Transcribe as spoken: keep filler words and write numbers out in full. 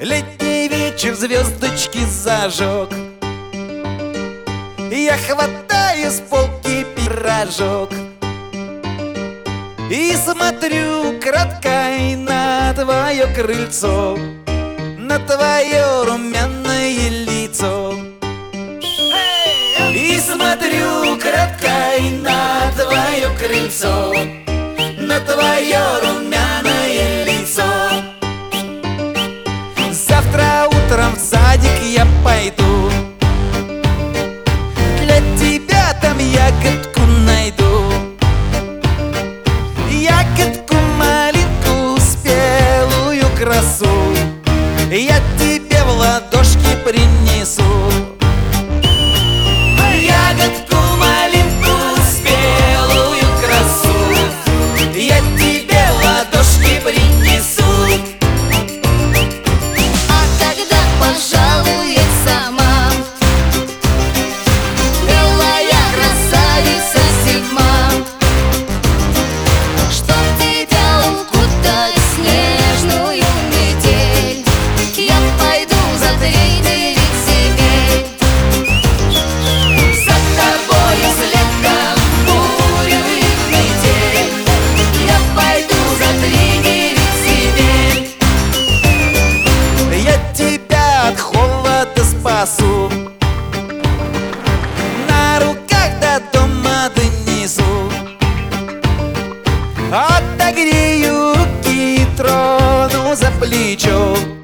Летний вечер звездочки зажег. Я хватаю с полки пирожок и смотрю краткой на твое крыльцо, на твое румяное лицо. И смотрю краткой на твое крыльцо, на твое румяное лицо. Завтра утром в садик я пойду, для тебя там ягодку найду. Ягодку маленькую, спелую красу я тебе в ладошки принесу. Ягодку маленькую, спелую красу я тебе в ладошки принесу. А когда пожалуй я сама, белая красавица седьма, чтоб тебя укутать в снежную метель, я пойду за тридевять земель. За тобою слегка бурю и метель, я пойду за тридевять земель. Я тебя от холода спасу, на руках до дома донесу. Отогрею руки, трону за плечо.